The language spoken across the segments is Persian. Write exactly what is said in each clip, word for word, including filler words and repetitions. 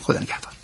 خدا نگهدار.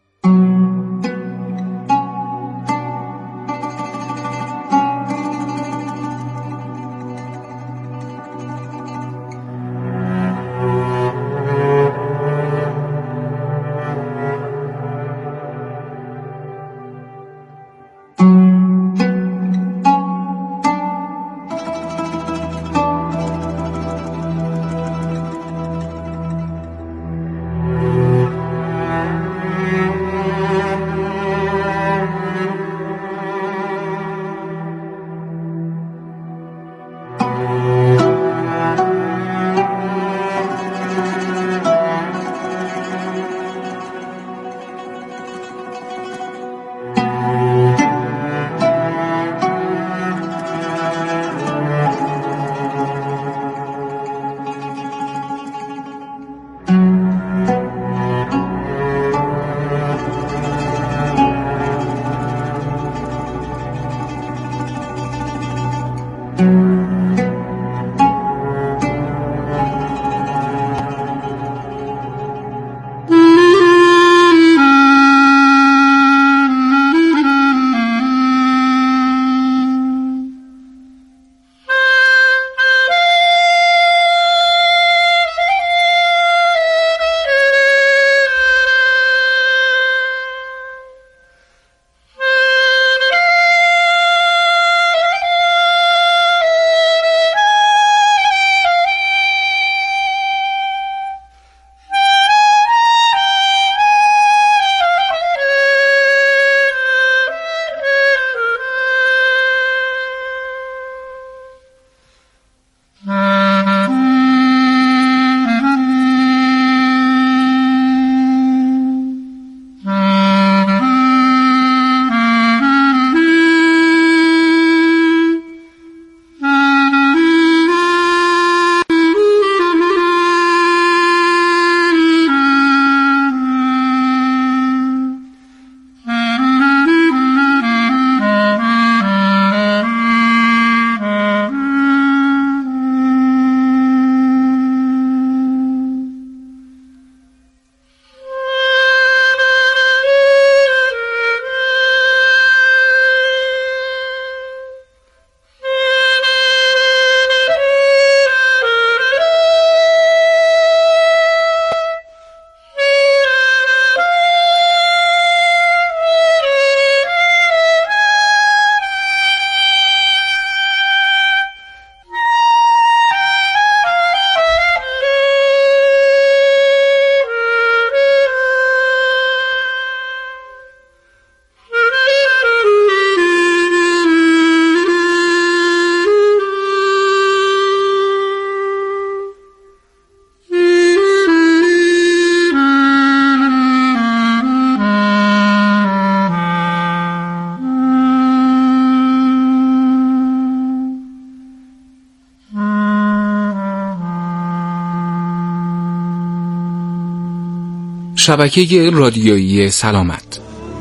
شبکه رادیویی سلامت.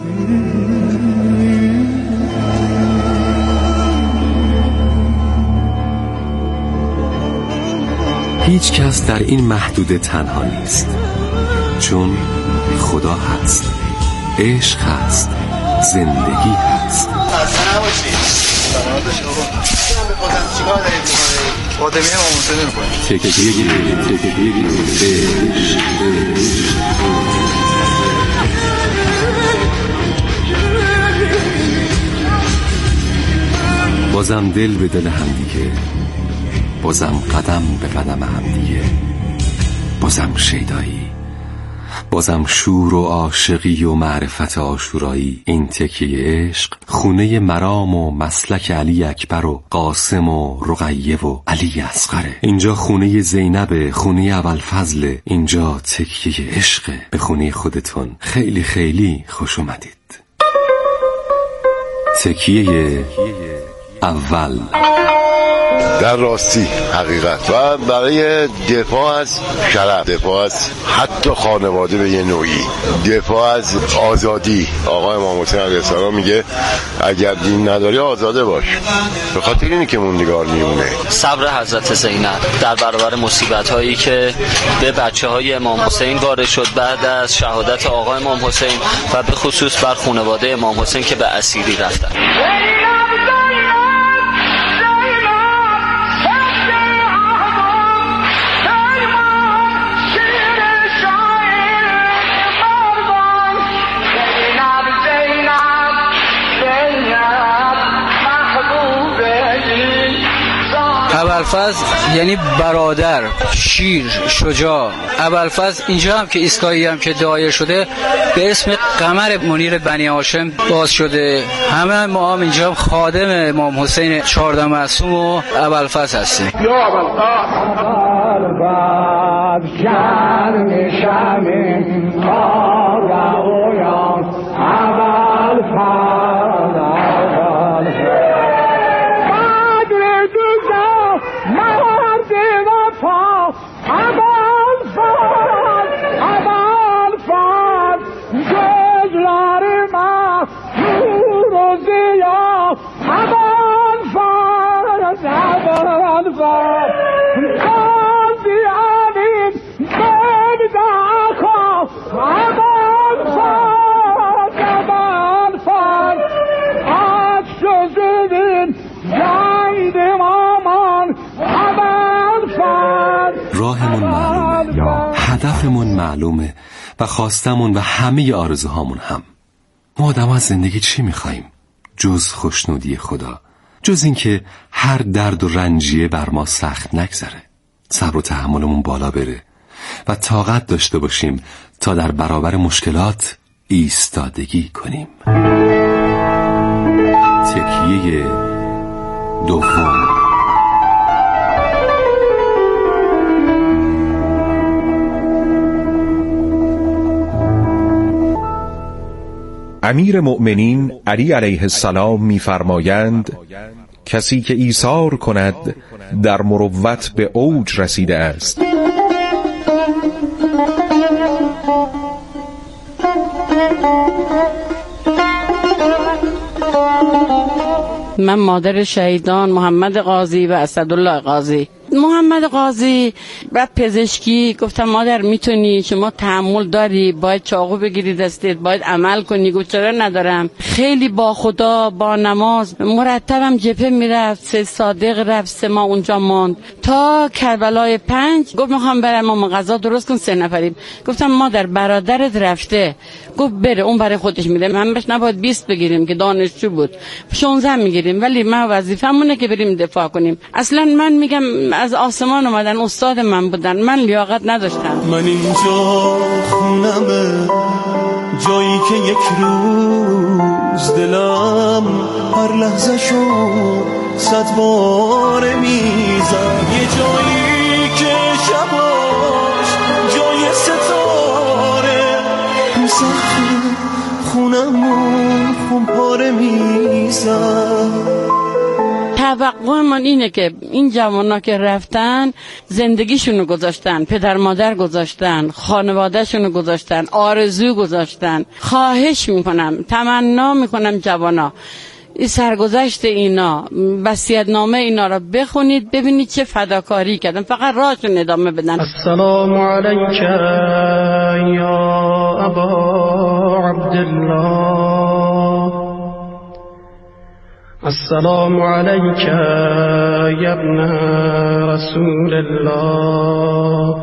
هیچ کس در این محدوده تنها نیست، چون خدا هست، عشق هست، زندگی هست. خسته نباشید. سلامت باشید آقا. من بخوام چیکار دارید می‌کنید؟ خودم میام مصاحبه می‌کنم. تک تک بازم دل به دل هم دیگه، بازم قدم به قدم هم دیگه، بازم شیدایی، بازم شور و عاشقی و معرفت عاشورایی. این تکیه عشق خونه مرام و مسلک علی اکبر و قاسم و رقیه و علی اصغره. اینجا خونه زینب، خونه ابوالفضل، اینجا تکیه عشق. به خونه خودتون خیلی خیلی خوش اومدید. تکیه اول. در راستی حقیقت و برای دفاع از شرف، دفاع از حتی خانواده به یه نوعی، دفاع از آزادی. آقای امام حسین علیه السلام میگه اگر دین نداری آزاده باش. به خاطر اینه که موندگار میمونه. صبر حضرت زینب در برابر مصیبت هایی که به بچه های امام حسین وارد شد بعد از شهادت آقای امام حسین و به خصوص بر خانواده امام حسین که به اسیری رفتن. ابوالفضل یعنی برادر، شیر، شجاع. ابوالفضل اینجا هم که ایستگاهی هم که دایر شده به اسم قمر منیر بنی هاشم باز شده. همه ما هم اینجا خادم امام حسین چهارده معصوم و ابوالفضل هستیم. یا ابوالفضل شرم شرم راهمون معلومه، هدفمون معلومه و خواستمون و همه آرزوهامون هم. ما آدم از زندگی چی میخواییم؟ جز خوشنودی خدا، جز این که هر درد و رنجیه بر ما سخت نگذره، صبر و تحملمون بالا بره و طاقت داشته باشیم تا در برابر مشکلات ایستادگی کنیم. تکیه دوم. امیر مؤمنین علی علیه السلام می‌فرمایند کسی که ایثار کند در مروت به اوج رسیده است. من مادر شهیدان محمد قاضی و اسدالله قاضی. محمد قاضی بعد پزشکی گفتم مادر میتونی، شما تحمل داری، باید چاقو بگیری دستت، باید عمل کنی. گفت چرا ندارم. خیلی با خدا، با نماز، مرتبم جبهه میرفت، سه صادق رفت، سه ما اونجا ماند تا کربلای پنج. گفت میخوام برم ما غذا درست کن، سه نفریم. گفتم مادر برادرت رفته. گفت بره، اون برای خودش میره، من بهش نباید بیست بگیریم که دانشجو بود، شانزده میگیریم، ولی ما وظیفمونه که بریم دفاع کنیم. اصلا من میگم از آسمان اومدن، استاد من بودن، من لیاقت نداشتم. من اینجا خونمه، جایی که یک روز دلم هر لحظه شو صد بار میزد، یه جایی که شباش جای ستاره رو سخت خونمون خون پاره میزد. توقع من اینه که این جوانا که رفتن زندگیشونو گذاشتن، پدر مادر گذاشتن، خانوادهشونو گذاشتن، آرزو گذاشتن. خواهش میکنم، تمنا میکنم جوانا این سرگذشت اینا، وصیت‌نامه اینا رو بخونید، ببینید چه فداکاری کردن، فقط راهشون ادامه بدن. السلام علیک یا ابا عبدالله، السلام علیک یا ابن رسول الله،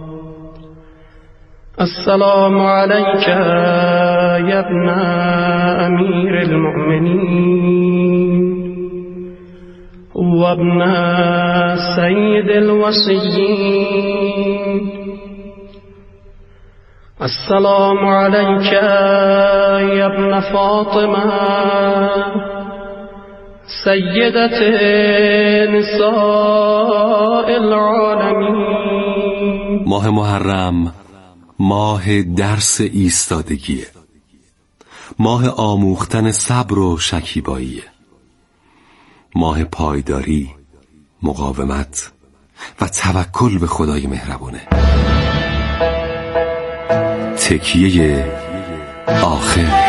السلام علیک یا ابن امیر المؤمنین و ابن سید الوصیین، السلام علیک یا ابن فاطمه سیدت نساء العالمین. ماه محرم ماه درس ایستادگیه، ماه آموختن صبر و شکیباییه، ماه پایداری، مقاومت و توکل به خدای مهربونه. تکیه آخر.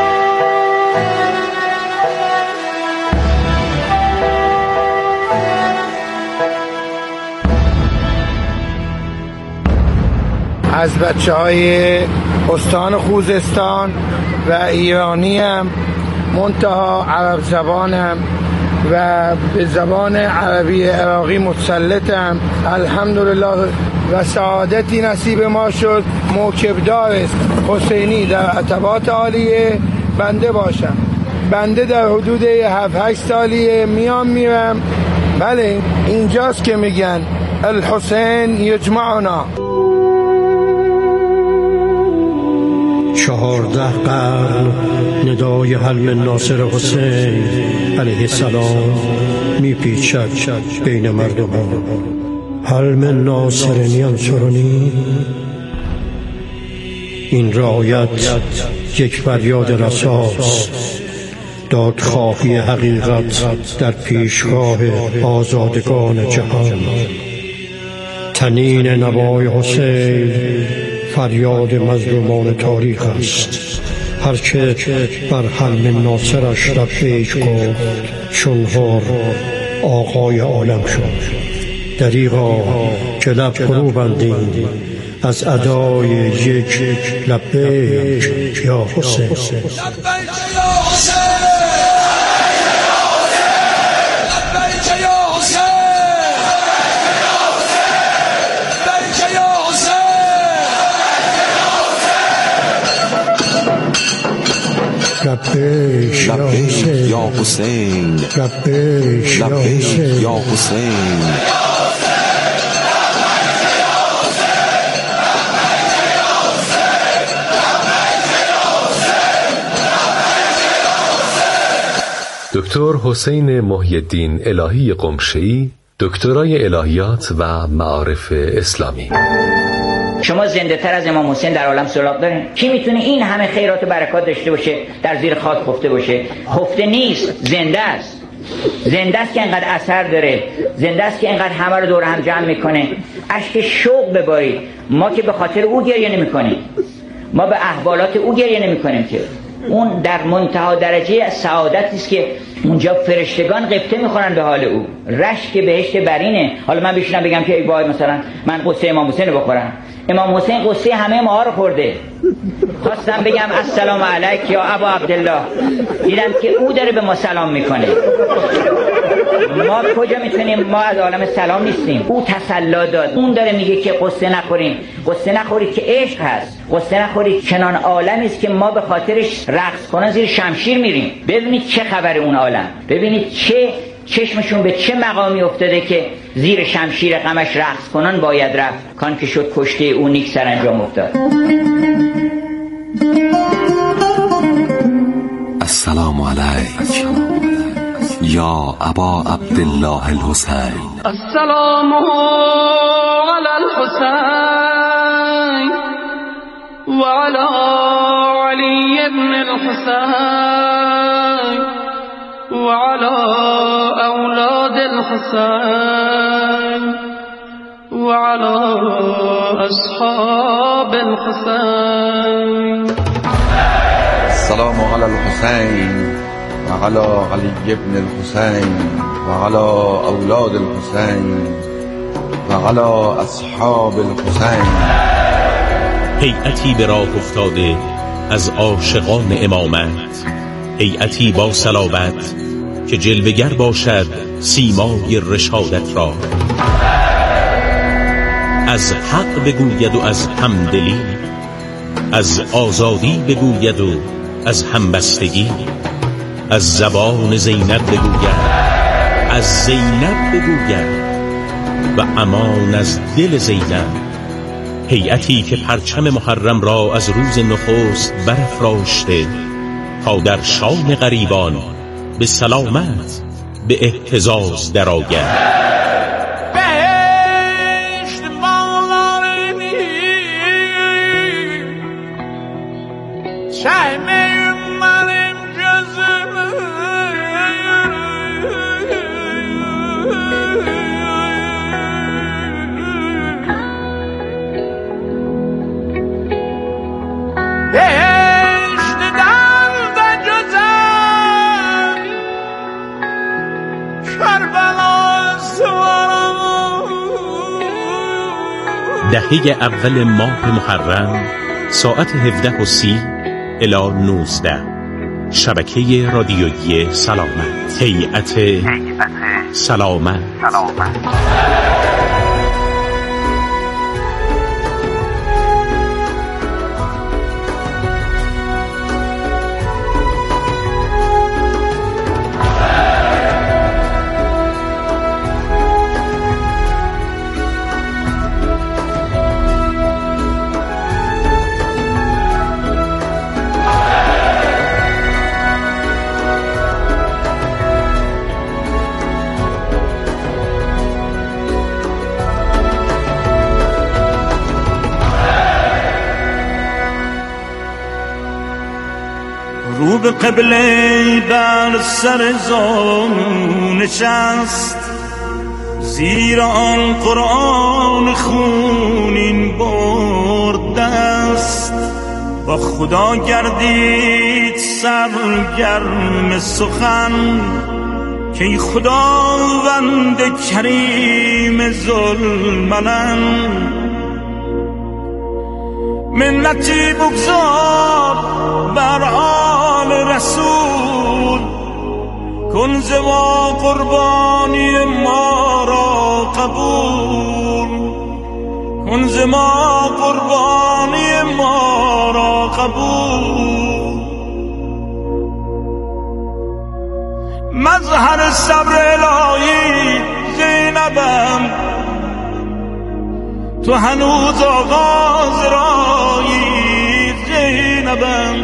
از بچه های استان خوزستان و ایرانیم، منتها عرب زبانم و به زبان عربی عراقی متسلطم. الحمدلله و سعادتی نصیب ما شد موکبدار حسینی در عتبات عالیه بنده باشم. بنده در حدود هفت هشت سالیه میام میرم. بله اینجاست که میگن الحسین یجمعنا. چهارده قرن ندای حلم ناصر حسین علیه السلام میپیچد بین مردمان. حلم ناصر ینصرنی، این رعایت یک فریاد رساست، دادخواهی حقیقت در پیشگاه آزادگان جهان. تنین نوای حسین فریاد مظلومان تاریخ است. هر که بر حلم ناصرش لبیک گفت چون هر آقای عالم شد. دریغا که لب فرو بندیم از ادای یک لبیک یا حسین. لبیک یا حسین، لبیک یا حسین. دکتر حسین محی الدین الهی قمشه‌ای، دکترای الهیات و معارف اسلامی. شما زنده تر از امام حسین در عالم سراغ دارین؟ کی میتونه این همه خیرات و برکات داشته باشه در زیر خاک خفته باشه؟ خفته نیست، زنده است. زنده است که اینقدر اثر داره، زنده است که اینقدر همه رو دور هم جمع میکنه. اشک شوق ببارید. ما که به خاطر او گریه نمیکنیم، ما به احوالات او گریه نمیکنیم که اون در منتها درجه سعادتی است که اونجا فرشتگان غبطه میخورن به حال او. رشک بهشت برینه. حالا من بشینم بگم که ای وای مثلا من قصه امام حسین رو بخورم. امام حسین قصه همه ما رو خورده. خواستم بگم السلام علیک یا ابا عبدالله، دیدم که او داره به ما سلام میکنه. ما کجا میتونیم؟ ما از عالم سلام نیستیم. او تسلا داد. اون داره میگه که قصه نخوریم. قصه نخورید که عشق هست. قصه نخورید چنان عالمی است که ما به خاطرش رقص کنن زیر شمشیر میریم. ببینید چه خبر اون عالم. ببینید چه چشمشون به چه مقامی افتاده که زیر شمشیر غمش رقص کنن باید رفت. کان که شد کشته او نیک سرانجام افتاد. السلام علیک یا ابا عبدالله الحسین. السلام علی الحسین و علی علی ابن الحسین و علی اولاد الحسین و علی اصحاب الحسین. السلام علی الحسین و علی علی ابن الحسین و علی اولاد الحسین و علی اصحاب الحسین. هیئتی به راه افتاده از عاشقان امامت، هیئتی با صلابت که جلوگر باشد سیمای رشادت را. از حق بگوید و از همدلی، از آزادی بگوید و از همبستگی، از زبان زینب بگوید، از زینب بگوید و امان از دل زینب. هیئتی که پرچم محرم را از روز نخست برافراشته تا در شام غریبان به سلامت به اهتزاز درآید. دهه اول ماه محرم ساعت هفده و سی الی نوزده شبکه رادیویی سلامت، هیئت سلامت. رو به قبله بر سر زانو نشست، زیر آن قرآن خونین برد دست، با خدا گردید سرگرم سخن که ای خداوند کریم ذوالمنن. منتی بگذار بر آل رسول، کن ز ما قربانی ما را قبول، کن ز ما قربانی ما را قبول. مظهر صبر الهی زینبم، تو هنوز آغاز رایی زینبم.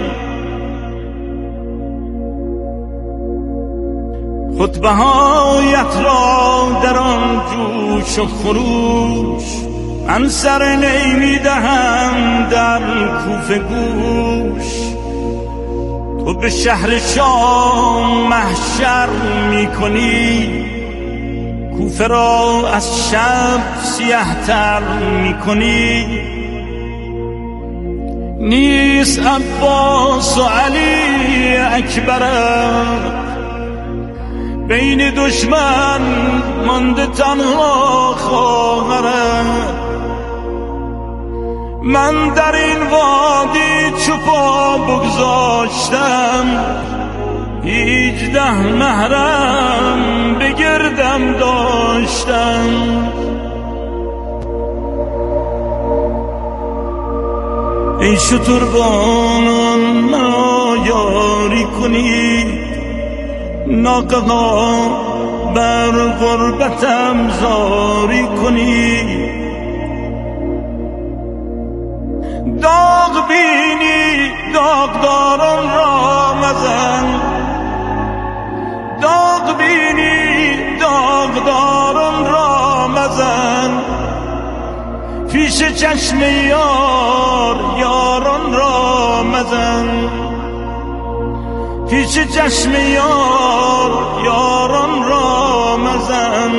خطبه هایت را در آن جوش و خروش، من سر نمی دهم در کوفه گوش. تو به شهر شام محشر می کنی، کوفه را از شب سیه تر می کنی. نیست عباس و علی اکبرم، بین دشمن مانده تنها خواهرم. من در این وادی چو پا بگذاشتم، هیجده محرم بگردم داشتم. ای شتربانان مرا یاری کنید، ناقه ها بر غربتم زاری کنید. داغ بینی داغداران را مزن، داغ بینی داغداران را مزن. پیش چشم یار یاران را مزن، پیش چشم یار یاران را مزن.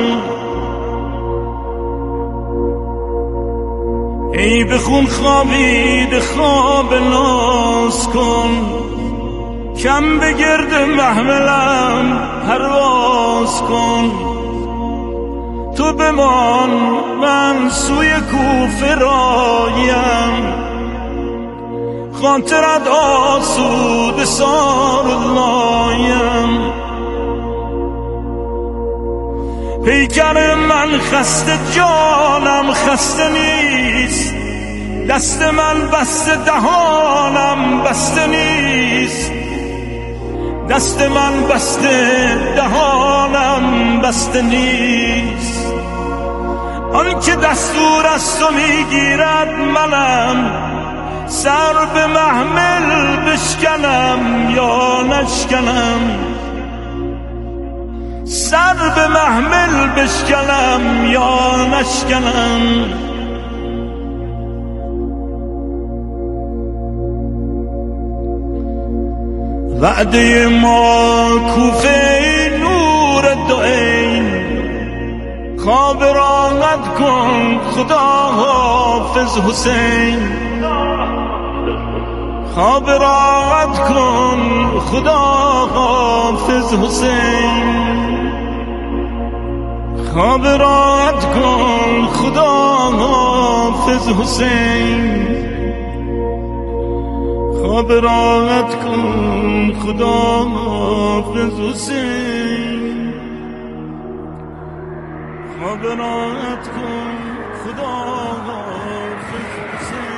ای به خون خوابید خواب ناز کن، کم به گرد محملم پرواز کن. تو بمان من سوی کوفه رایم، خاطرت آسود ساراللایم. پیکر من خسته جانم خسته نیست، دست من بسته دهانم بسته نیست. دست من بسته دهانم بسته نیست. آن که دستور از تو میگیرد منم، سر به محمل بشکنم یا نشکنم. سر به محمل بشکنم یا نشکنم. وعده ما کوفه نور دو عین، خواب رانت کن خدا حافظ حسین. خواب رانت کن خدا حافظ حسین. خواب راحت کن خدا حافظ حسین خواب راحت کن خدا حافظ حسین خواب راحت کن خدا حافظ حسین.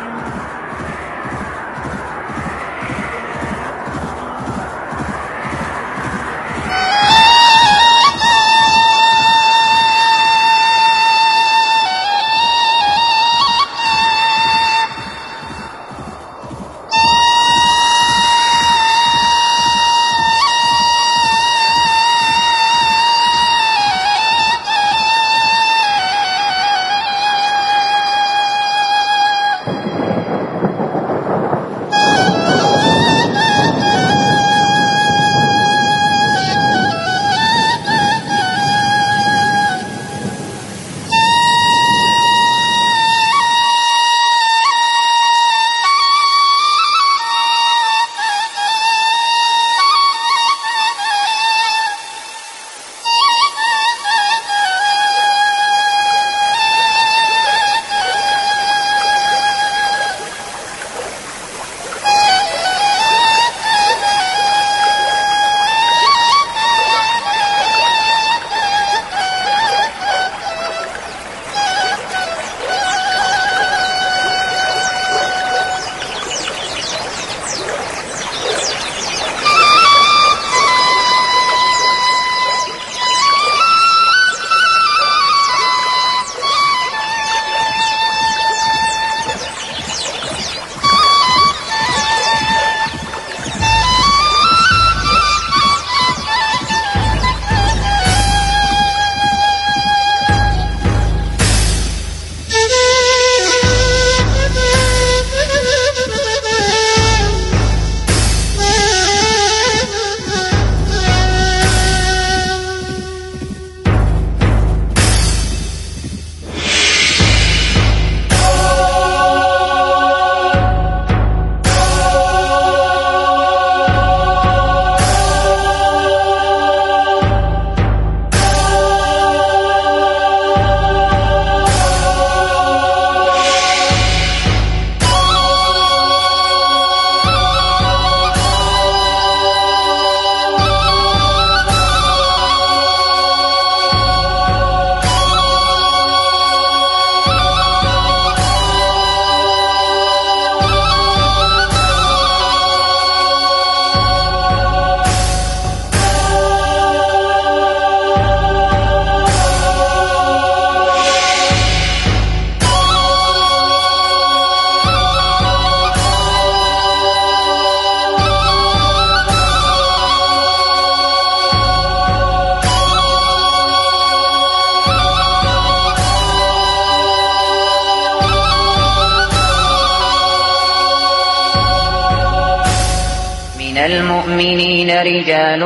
المؤمنين رجال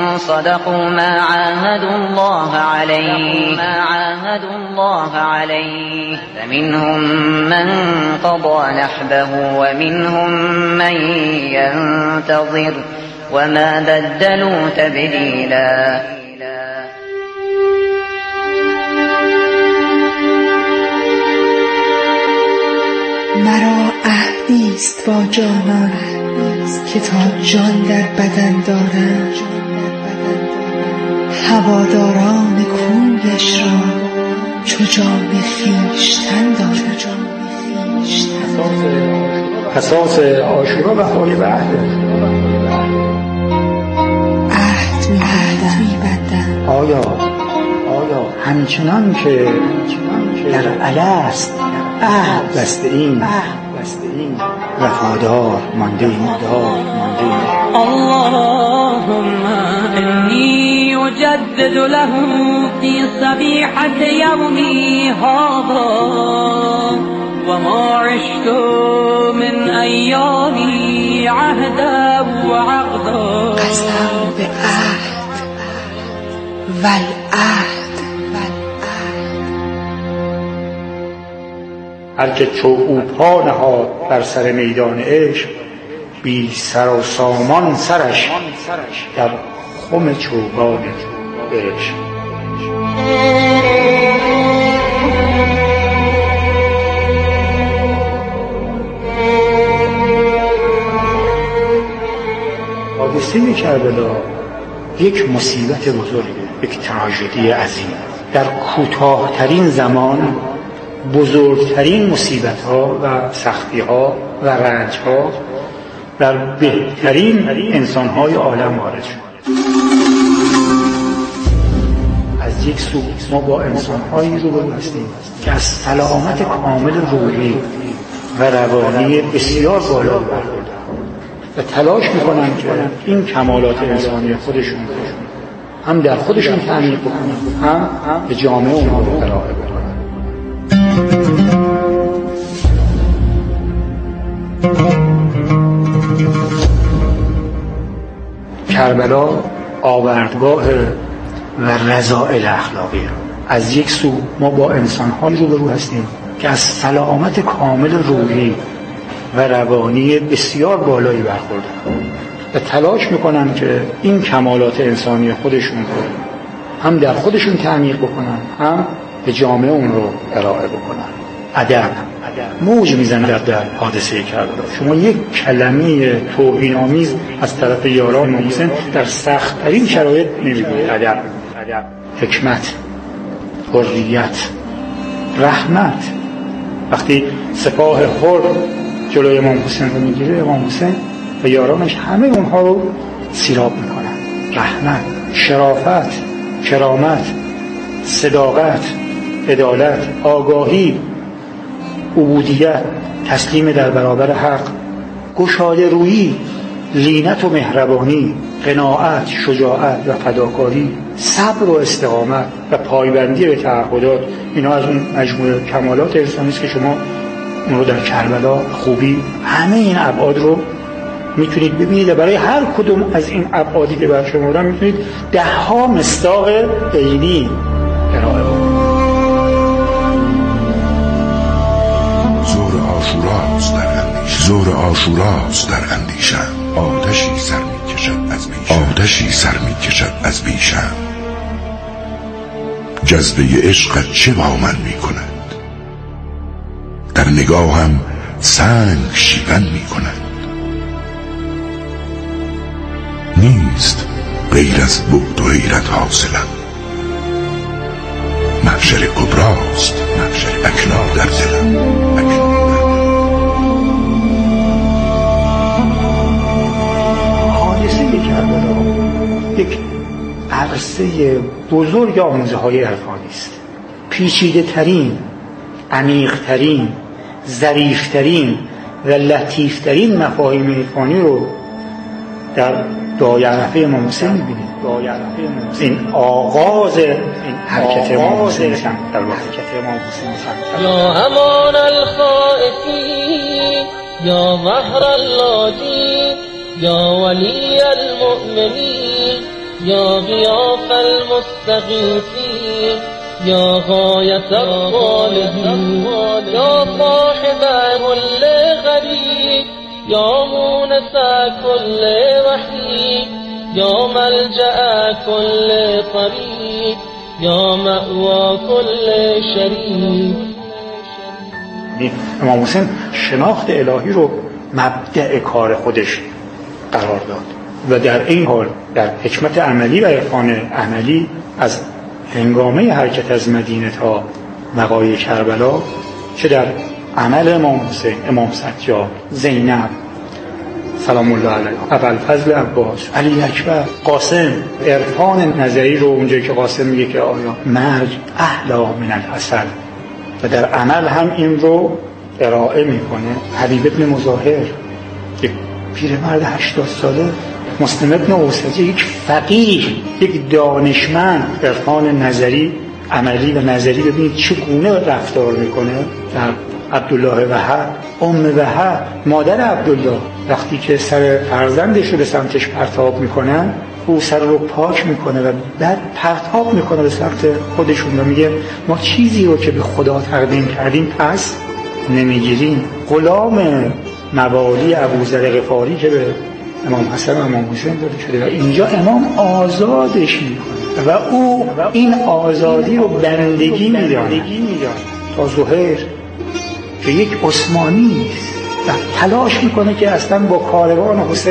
صدقوا ما عاهدوا الله عليه ما عاهدوا الله عليه فمنهم من قضى نحبه ومنهم من ينتظر وما بدلوا تبديلا. مرا عهدی است با جانان که تا جان در بدن دارم هواداران کویش را چو جان خویشتن دارم. اساس عاشورا وفای به عهد عهد می‌بندم. آیا آیا همچنان که در الست عهد بسته این وفادار مانده ایم. اللهم انی اجدد له فی صبیحة یومی هذا وما عشت من ایامی عهدا و عقدا. قسم به عهد والعهد. هر که چو او پا نهاد بر سر میدان عشق بی سر و سامان سرش در خم چوگان عشق. حادثه کربلا یک مصیبت بزرگه، یک تراژدی عظیم. در کوتاه‌ترین زمان بزرگترین مصیبت‌ها و سختی‌ها و رنج‌ها در بهترین انسان‌های عالم وارد شد. از یک سو ما با انسان‌هایی روبرو هستیم که از سلامت کامل روحی و روانی بسیار بالا برخوردارند و تلاش میکنن که این کمالات انسانی خودشون هم در خودشون تعمیق بکنن، هم به جامعه اونها رو ارائه بدن. کربلا آوردگاه و رذائل اخلاقی. از یک سو ما با انسان‌هایی روبرو هستیم که از سلامت کامل روحی و روانی بسیار بالایی برخوردن و تلاش میکنن که این کمالات انسانی خودشون رو هم در خودشون تعمیق بکنن، هم به جامعه اون رو ارائه بکنن. ادب موج میزنه در, در حادثه کربلا. شما یک کلمه توهین‌آمیز از طرف یاران امام حسین در سخت‌ترین شرایط نمیگوید. ادب، حکمت، حریت، رحمت. وقتی سپاه خرد جلوی امام حسین رو میگیره، امام حسین و یارانش همه اونها رو سیراب میکنن. رحمت، شرافت، کرامت، صداقت، عدالت، آگاهی، عبودیت، تسلیم در برابر حق، گشاده رویی، لینت و مهربانی، قناعت، شجاعت و فداکاری، صبر و استقامت و پایبندی به تعهدات. اینا از اون مجموعه کمالات انسانی است که شما اون رو در کربلا خوبی همه این ابعاد رو میتونید ببینید و برای هر کدوم از این ابعادی که بر شما دارم میتونید ده ها مصداق عینی ارائه بدید. زور آشوراست در اندیشه، زور آشوراست در اندیشه، آتشی سر میکشد از بیشم، آتشی سر میکشد از بیشم. جذبه عشقت چه با من میکند؟ در نگاهم سنگ شیون میکند. نیست غیر از بعد و حیرت حاصلم، محشر کبراست، محشر اکنون در دلم، اکنون حادثه کربلا یک عرصه بزرگ آموزه های عرفانی است. پیچیده ترین، عمیق ترین، ظریف ترین و لطیف ترین مفاهیم عرفانی رو در دعای عرفه امام حسین می‌بینید. دعای عرفه امام حسین آغاز این حرکت امام حسین در حرکت امام حسین یا امان الخائفین، یا مهر اللادین، یا ولی المؤمنین، یا غیاث المستغیثین، یا غایت الطالبین، یا صاحب كل غریب، یا مونس كل وحید، یا ملجأ كل طریق، یا مأوى كل شریک. امام حسین شناخت الهی رو مبدأ کار خودش قرار داد و در این حال در حکمت عملی و عرفان عملی از هنگامه حرکت از مدینه تا وقایع کربلا، چه در عمل امام حسین، امام سجاد، زینب سلام الله علیه، ابوالفضل عباس، علی اکبر، قاسم، عرفان نظری رو اونجایی که قاسم میگه که آیا مرج احلا من العسل و در عمل هم این رو ارائه میکنه. حبیب ابن مظاهر یک پیرمرد هشتاد ساله، مسلم ابن اوسجی یک فقیه، یک دانشمند، عرفان نظری عملی و نظری. ببینید چگونه رفتار میکنه. در عبدالله وهب، ام وهب، مادر عبدالله، وقتی که سر فرزندش رو به سمتش پرتاب میکنن، او سر رو پاک میکنه و بعد پرتاب میکنه به سمت خودشون و میگه ما چیزی رو که به خدا تقدیم کردیم پس نمیگیریم. غلام موالی ابوذر غفاری که به امام حسن و امام حسین داده شده و اینجا امام آزادش میکنه و او این آزادی رو بندگی میدانه تا زهیر که یک عثمانی است و تلاش میکنه که اصلا با کاروان حسین